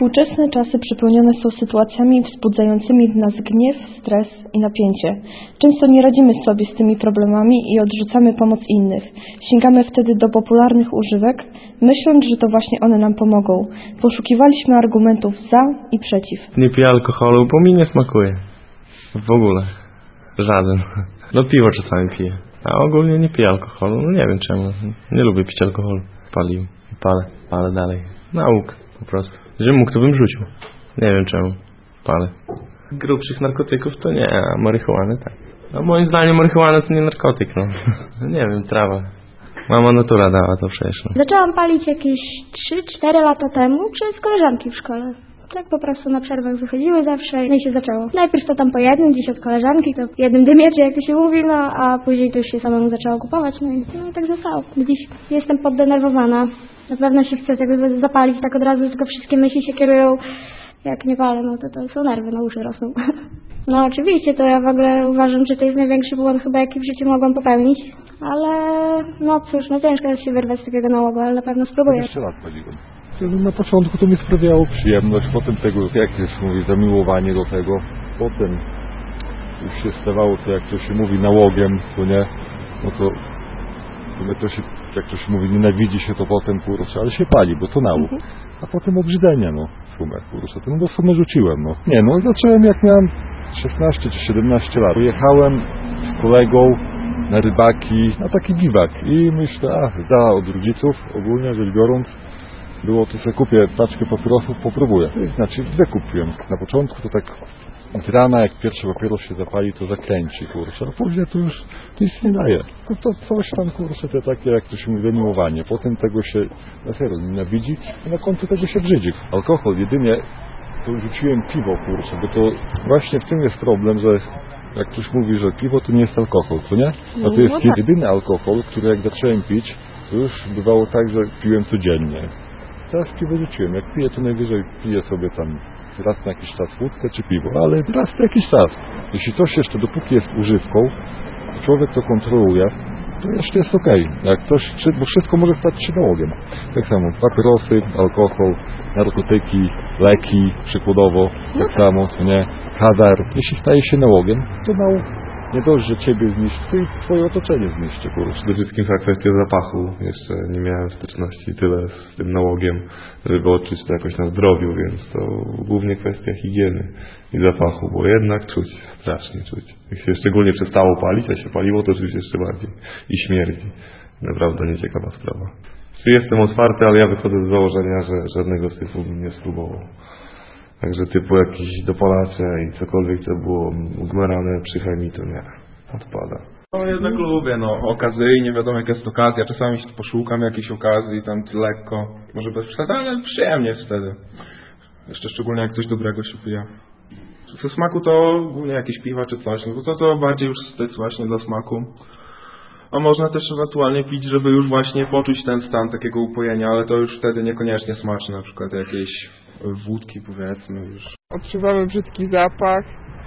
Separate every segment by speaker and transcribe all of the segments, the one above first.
Speaker 1: Współczesne czasy przepełnione są sytuacjami wzbudzającymi w nas gniew, stres i napięcie. Często nie radzimy sobie z tymi problemami i odrzucamy pomoc innych. Sięgamy wtedy do popularnych używek, myśląc, że to właśnie one nam pomogą. Poszukiwaliśmy argumentów za i przeciw.
Speaker 2: Nie piję alkoholu, bo mi nie smakuje. W ogóle. Żaden. No piwo czasami piję. A ogólnie nie piję alkoholu. No nie wiem czemu. Nie lubię pić alkoholu. Paliłem. Palę dalej. Nauk po prostu. Gdybym mógł, to bym rzucił. Nie wiem czemu. Palę. Grubszych narkotyków to nie, a marihuany tak. No moim zdaniem marihuana to nie narkotyk, no. Nie wiem, trawa. Mama natura dała to przecież. No.
Speaker 3: Zaczęłam palić jakieś 3-4 lata temu przez koleżanki w szkole. Tak po prostu na przerwach wychodziły zawsze, no i się zaczęło. Najpierw to tam po jednym, gdzieś od koleżanki, to jednym dymieczy, jak to się mówi, no a później to już się samemu zaczęło kupować, no i tak zostało. Dziś jestem poddenerwowana. Na pewno się chce tego zapalić tak od razu, tylko wszystkie myśli się kierują, jak nie palę, no to są nerwy, na uszy rosną. No oczywiście, to ja w ogóle uważam, że to jest największy błąd chyba, jaki w życiu mogłam popełnić, ale no cóż, no ciężko jest się wyrwać z takiego nałogu, ale na pewno spróbuję.
Speaker 4: 20 lat paliłem. Na początku to mi sprawiało przyjemność, potem tego, jak już mówi, zamiłowanie do tego, potem już się stawało to, jak to się mówi, nałogiem, to nie, no to się, jak to się mówi, nienawidzi się to potem, kurczę, ale się pali, bo to nałóg. A potem obrzydzenie, no, w sumie, kurczę, no bo w sumie rzuciłem, no. Nie, no zacząłem jak miałem 16 czy 17 lat. Pojechałem z kolegą na rybaki, na taki biwak i myślę, od rodziców ogólnie rzecz biorąc, było to, że kupię paczkę papierosów, popróbuję. Znaczy, dwie kupiłem. Na początku to tak z rana, jak pierwszy papieros się zapali, to zakręci, kurczę. A później to już nic nie daje. To coś tam, kurczę, to takie, jak to się mówi, zamiłowanie. Potem tego się na serio nienawidzi, a na końcu tego się brzydzi. Alkohol jedynie, to rzuciłem piwo, kurczę, bo to właśnie w tym jest problem, że jak ktoś mówi, że piwo to nie jest alkohol, co nie? A to jest jedyny alkohol, który jak zacząłem pić, to już bywało tak, że piłem codziennie. Teraz piwo rzuciłem. Jak piję, to najwyżej piję sobie tam raz na jakiś czas wódkę czy piwo, ale raz na jakiś czas. Jeśli coś jeszcze, dopóki jest używką, to człowiek to kontroluje, to jeszcze jest okej. Jak ktoś, bo wszystko może stać się nałogiem. Tak samo papierosy, alkohol, narkotyki, leki, przykładowo, tak samo, co nie, hazard. Jeśli staje się nałogiem, to nałóg nie dość, że ciebie zniszczy, to i twoje otoczenie zniszczy, kurczę.
Speaker 2: Przede wszystkim ta kwestia zapachu. Jeszcze nie miałem styczności tyle z tym nałogiem, żeby odczuć to jakoś na zdrowiu, więc to głównie kwestia higieny i zapachu, bo jednak czuć, strasznie czuć. Jak się szczególnie przestało palić, a się paliło, to czuć jeszcze bardziej. I śmierdzi. Naprawdę nieciekawa sprawa. Jestem otwarty, ale ja wychodzę z założenia, że żadnego z tych bym nie spróbował. Także typu jakieś dopalacze i cokolwiek, co było gmerane przy chemii, to nie, odpada.
Speaker 5: No jednak lubię, okazyjnie, wiadomo jaka jest okazja, czasami się poszukam jakiejś okazji, tam lekko, może bez przesady, ale przyjemnie jest wtedy. Jeszcze szczególnie jak coś dobrego się pije. Co smaku to głównie jakieś piwa czy coś, no to bardziej już styc właśnie dla smaku. A można też ewentualnie pić, żeby już właśnie poczuć ten stan takiego upojenia, ale to już wtedy niekoniecznie smaczne, na przykład jakieś wódki powiedzmy już.
Speaker 6: Odczuwamy brzydki zapach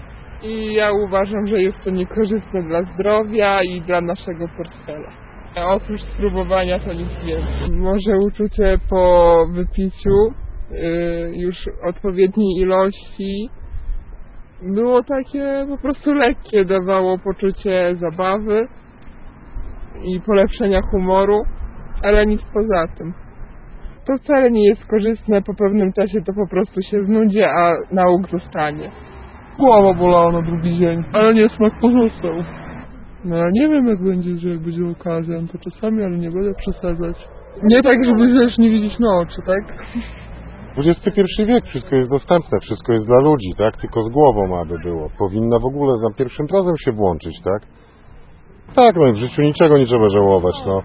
Speaker 6: i ja uważam, że jest to niekorzystne dla zdrowia i dla naszego portfela. A oprócz spróbowania to nic więcej. Może uczucie po wypiciu już odpowiedniej ilości było takie po prostu lekkie, dawało poczucie zabawy i polepszenia humoru, ale nic poza tym. To wcale nie jest korzystne, po pewnym czasie to po prostu się znudzi, a nauk zostanie. Głowa bolała na drugi dzień, ale niesmak pozostał. No ja nie wiem jak będzie, że jak będzie okazja, to czasami, ale nie będę przesadzać. Nie tak, żeby też nie widzieć na oczy, tak?
Speaker 7: XXI wiek, wszystko jest dostępne, wszystko jest dla ludzi, tak? Tylko z głową aby było. Powinna w ogóle za pierwszym razem się włączyć, tak? Tak, no i w życiu niczego nie trzeba żałować, no.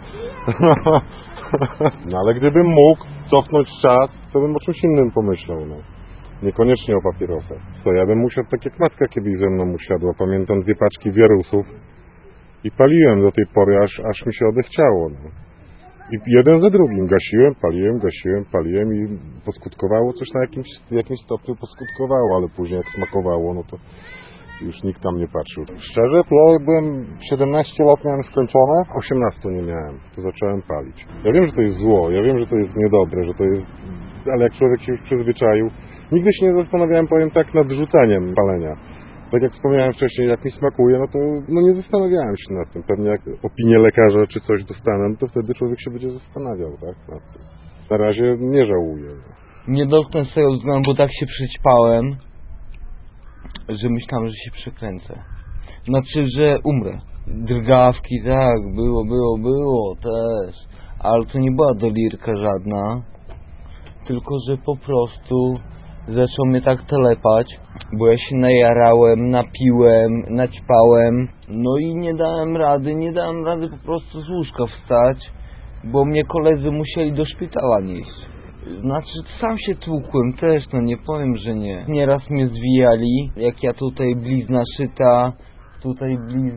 Speaker 7: No ale gdybym mógł cofnąć czas, to bym o czymś innym pomyślał, no. Niekoniecznie o papierosach. To ja bym musiał, tak jak matka kiedyś ze mną usiadła, pamiętam 2 paczki wierusów i paliłem do tej pory, aż mi się odechciało, no. I jeden za drugim gasiłem, paliłem i poskutkowało coś na jakimś stopniu poskutkowało, ale później jak smakowało, no to już nikt tam nie patrzył. Szczerze, ja byłem 17 lat miałem skończone, 18 nie miałem, to zacząłem palić. Ja wiem, że to jest zło, ja wiem, że to jest niedobre, że to jest ale jak człowiek się już przyzwyczaił, nigdy się nie zastanawiałem, powiem tak, nad rzuceniem palenia. Tak jak wspomniałem wcześniej, jak mi smakuje, no to nie zastanawiałem się nad tym. Pewnie jak opinię lekarza czy coś dostanę, no to wtedy człowiek się będzie zastanawiał, tak, nad tym. Na razie nie żałuję.
Speaker 8: Nie dotknę z tego względu, bo tak się przyćpałem, że myślałem, że się przekręcę. Znaczy, że umrę. Drgawki, tak, było też. Ale to nie była delirka żadna. Tylko, że po prostu zaczął mnie tak telepać, bo ja się najarałem, napiłem, naćpałem. No i nie dałem rady po prostu z łóżka wstać, bo mnie koledzy musieli do szpitala nieść. Znaczy, sam się tłukłem też, no nie powiem, że nie. Nieraz mnie zwijali, jak ja tutaj blizna szyta, tutaj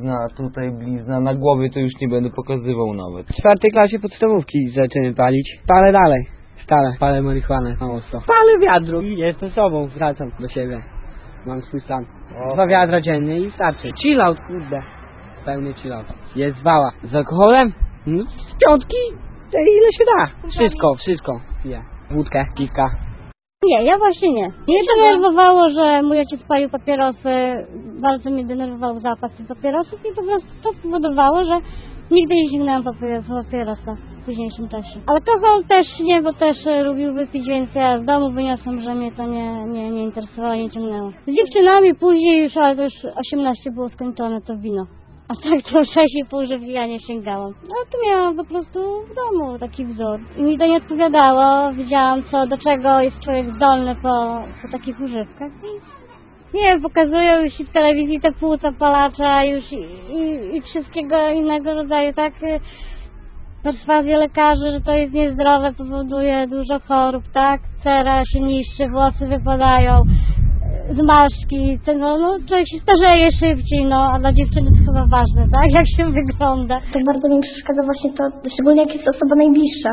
Speaker 8: blizna, na głowie to już nie będę pokazywał nawet.
Speaker 9: W 4. klasie podstawówki zaczęły palić. Palę dalej, stale, palę marihuanę na ostro. Palę wiadro i jestem sobą, wracam do siebie. Mam swój stan. 2 wiadra dziennie i starczy. Chill out, kurde. Pełny chill out. Jest wała. Z alkoholem? No, z 5, ile się da. Wszystko piję. Wódkę, piwka.
Speaker 3: Nie, ja właśnie nie. Mnie denerwowało, że mój ojciec palił papierosy. Bardzo mnie denerwował zapach tych papierosów i po prostu to spowodowało, że nigdy nie sięgnęłam po papierosa w późniejszym czasie. Alkohol też nie, bo też lubił wypić, więc ja z domu wyniosłam, że mnie to nie interesowało, nie ciągnęło. Z dziewczynami później już, ale to już 18 było skończone, to wino. A tak to 6,5, że ja nie sięgałam. Ale to miałam po prostu w domu taki wzór. I mi to nie odpowiadało. Widziałam, do czego jest człowiek zdolny po takich używkach. I nie wiem, pokazują już i w telewizji te płuca palacza już i wszystkiego innego rodzaju, tak? Perswazje lekarzy, że to jest niezdrowe, powoduje dużo chorób, tak? Cera się niszczy, włosy wypadają. Zmarszczki, człowiek się starzeje szybciej, a dla dziewczyny to chyba ważne, tak? Jak się wygląda.
Speaker 10: To bardzo mi przeszkadza właśnie to, szczególnie jak jest osoba najbliższa,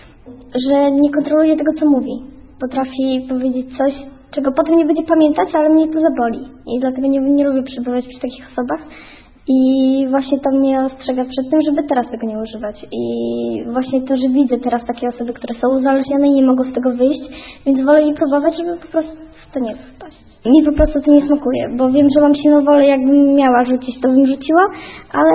Speaker 10: że nie kontroluje tego, co mówi. Potrafi powiedzieć coś, czego potem nie będzie pamiętać, ale mnie to zaboli. I dlatego nie lubię przebywać przy takich osobach. I właśnie to mnie ostrzega przed tym, żeby teraz tego nie używać. I właśnie to, że widzę teraz takie osoby, które są uzależnione i nie mogą z tego wyjść, więc wolę nie próbować, żeby po prostu w to nie wpaść. Mi po prostu to nie smakuje, bo wiem, że mam silną wolę, jakbym miała rzucić, to bym rzuciła, ale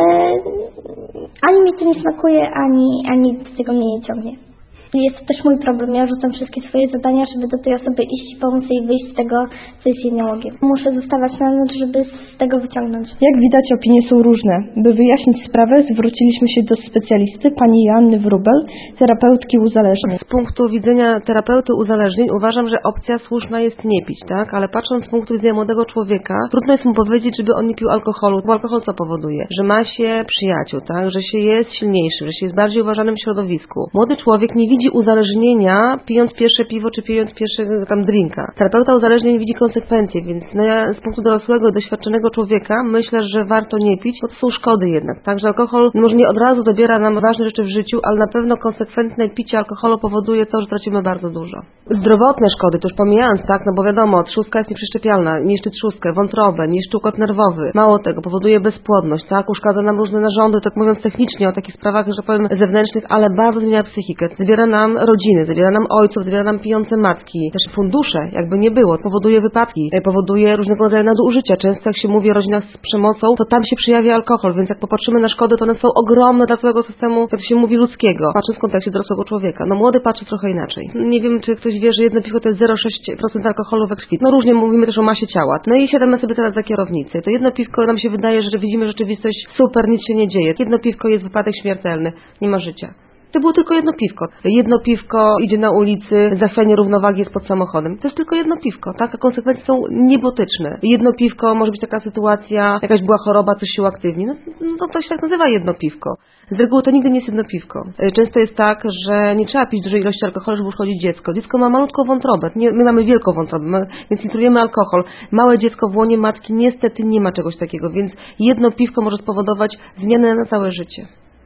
Speaker 10: ani mi to nie smakuje, ani do tego mnie nie ciągnie. Jest to też mój problem. Ja rzucam wszystkie swoje zadania, żeby do tej osoby iść i pomóc jej wyjść z tego, co jest jej nałogiem. Muszę zostawać na noc, żeby z tego wyciągnąć.
Speaker 1: Jak widać, opinie są różne. By wyjaśnić sprawę, zwróciliśmy się do specjalisty, pani Joanny Wróbel, terapeutki uzależnień.
Speaker 11: Z punktu widzenia terapeuty uzależnień uważam, że opcja słuszna jest nie pić, tak? Ale patrząc z punktu widzenia młodego człowieka, trudno jest mu powiedzieć, żeby on nie pił alkoholu. Bo alkohol co powoduje? Że ma się przyjaciół, tak? Że się jest silniejszy, że się jest bardziej uważanym w środowisku. Młody człowiek nie widzi uzależnienia pijąc pierwsze piwo czy pijąc pierwszego drinka. Terapeuta uzależnień widzi konsekwencje, więc ja z punktu dorosłego, doświadczonego człowieka myślę, że warto nie pić, bo to są szkody jednak. Także alkohol może nie od razu zabiera nam ważne rzeczy w życiu, ale na pewno konsekwentne picie alkoholu powoduje to, że tracimy bardzo dużo. Zdrowotne szkody, to już pomijając, tak, bo wiadomo, trzustka jest nieprzeszczepialna, niszczy trzustkę, wątrobę, niszczy układ nerwowy. Mało tego, powoduje bezpłodność, tak, uszkadza nam różne narządy, tak mówiąc technicznie o takich sprawach, że powiem zewnętrznych, ale bardzo zmienia psychikę. Zabiera nam rodziny, zabiera nam ojców, zabiera nam pijące matki. Też fundusze, jakby nie było, powoduje wypadki, powoduje różnego rodzaju nadużycia. Często jak się mówi o rodzinach z przemocą, to tam się przejawia alkohol, więc jak popatrzymy na szkody, to one są ogromne dla całego systemu, jak to się mówi, ludzkiego. Patrząc w kontekście dorosłego człowieka. Młody patrzy trochę inaczej. Nie wiem, czy ktoś wie, że jedno piwo to jest 0,6% alkoholu we krwi. Różnie mówimy też o masie ciała. I siadamy sobie teraz za kierownicę. To jedno piwko nam się wydaje, że widzimy rzeczywistość super, nic się nie dzieje. Jedno piwko jest wypadek śmiertelny. Nie ma życia. To było tylko jedno piwko. Jedno piwko idzie na ulicy, zachwianie równowagi jest pod samochodem. To jest tylko jedno piwko, tak? A konsekwencje są niebotyczne. Jedno piwko, może być taka sytuacja, jakaś była choroba, coś się uaktywni. No to się tak nazywa jedno piwko. Z reguły to nigdy nie jest jedno piwko. Często jest tak, że nie trzeba pić dużej ilości alkoholu, żeby uszkodzić dziecko. Dziecko ma malutką wątrobę. My mamy wielką wątrobę, więc intrujemy alkohol. Małe dziecko w łonie matki niestety nie ma czegoś takiego, więc jedno piwko może spowodować zmianę na całe życie.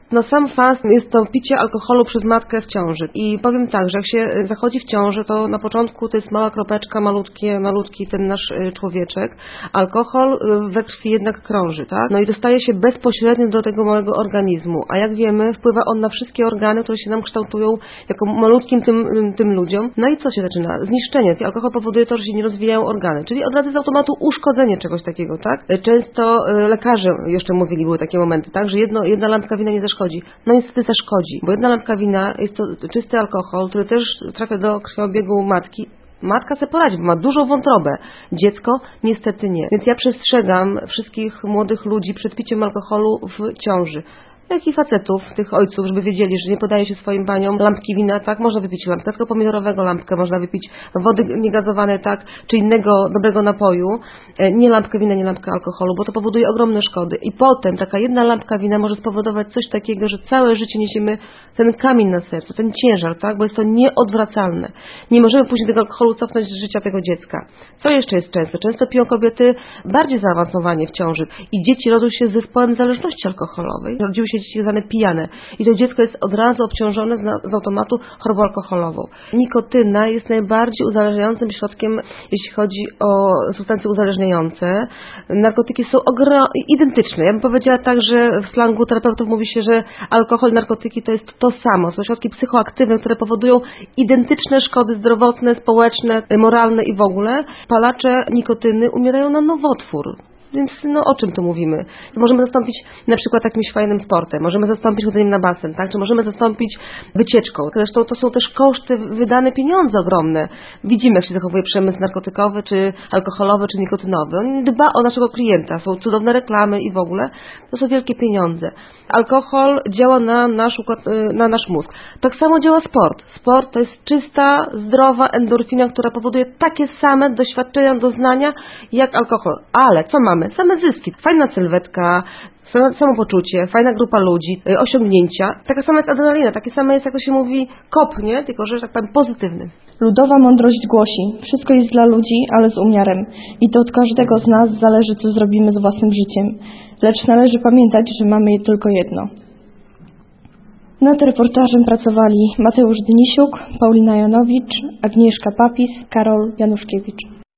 Speaker 11: No sam fakt jest to picie alkoholu przez matkę w ciąży. I powiem tak, że jak się zachodzi w ciąży, to na początku to jest mała kropeczka, malutki ten nasz człowieczek. Alkohol we krwi jednak krąży, tak? No i dostaje się bezpośrednio do tego małego organizmu. A jak wiemy, wpływa on na wszystkie organy, które się nam kształtują jako malutkim tym ludziom. No i co się zaczyna? Zniszczenie. Alkohol powoduje to, że się nie rozwijają organy. Czyli od razu z automatu uszkodzenie czegoś takiego, tak? Często lekarze jeszcze mówili, były takie momenty, tak? Że jedna lampka wina nie zaszkodzi. No niestety zaszkodzi, bo jedna lampka wina jest to czysty alkohol, który też trafia do krwiobiegu matki. Matka sobie poradzi, bo ma dużą wątrobę. Dziecko niestety nie. Więc ja przestrzegam wszystkich młodych ludzi przed piciem alkoholu w ciąży. Jak i facetów, tych ojców, żeby wiedzieli, że nie podaje się swoim paniom lampki wina, tak, można wypić lampkę pomidorowego, lampkę można wypić wody niegazowanej, tak, czy innego dobrego napoju, nie lampkę wina, nie lampkę alkoholu, bo to powoduje ogromne szkody. I potem taka jedna lampka wina może spowodować coś takiego, że całe życie niesiemy ten kamień na sercu, ten ciężar, tak, bo jest to nieodwracalne. Nie możemy później tego alkoholu cofnąć z życia tego dziecka. Co jeszcze jest często? Często piją kobiety bardziej zaawansowanie w ciąży i dzieci rodzą się z zespołem zależności alkoholowej. Rodziły się dzieci zwane pijane. I to dziecko jest od razu obciążone z automatu chorobą alkoholową. Nikotyna jest najbardziej uzależniającym środkiem, jeśli chodzi o substancje uzależniające. Narkotyki są identyczne. Ja bym powiedziała tak, że w slangu terapeutów mówi się, że alkohol i narkotyki to jest to samo. Są środki psychoaktywne, które powodują identyczne szkody zdrowotne, społeczne, moralne i w ogóle. Palacze nikotyny umierają na nowotwór. Więc no o czym tu mówimy? Możemy zastąpić na przykład jakimś fajnym sportem, możemy zastąpić chodzeniem na basen, tak? Czy możemy zastąpić wycieczką? Zresztą to są też koszty, wydane pieniądze ogromne. Widzimy, jak się zachowuje przemysł narkotykowy, czy alkoholowy, czy nikotynowy. On dba o naszego klienta, są cudowne reklamy i w ogóle. To są wielkie pieniądze. Alkohol działa na nasz mózg. Tak samo działa sport. Sport to jest czysta, zdrowa endorfina, która powoduje takie same doświadczenia, doznania jak alkohol. Ale co mamy? Same zyski. Fajna sylwetka, samopoczucie, fajna grupa ludzi, osiągnięcia. Taka sama jest adrenalina, takie same jest, jak to się mówi, kop, nie? Tylko, że tak powiem pozytywny.
Speaker 1: Ludowa mądrość głosi, wszystko jest dla ludzi, ale z umiarem. I to od każdego z nas zależy, co zrobimy z własnym życiem. Lecz należy pamiętać, że mamy je tylko jedno. Nad reportażem pracowali Mateusz Dynisiuk, Paulina Janowicz, Agnieszka Papis, Karol Januszkiewicz.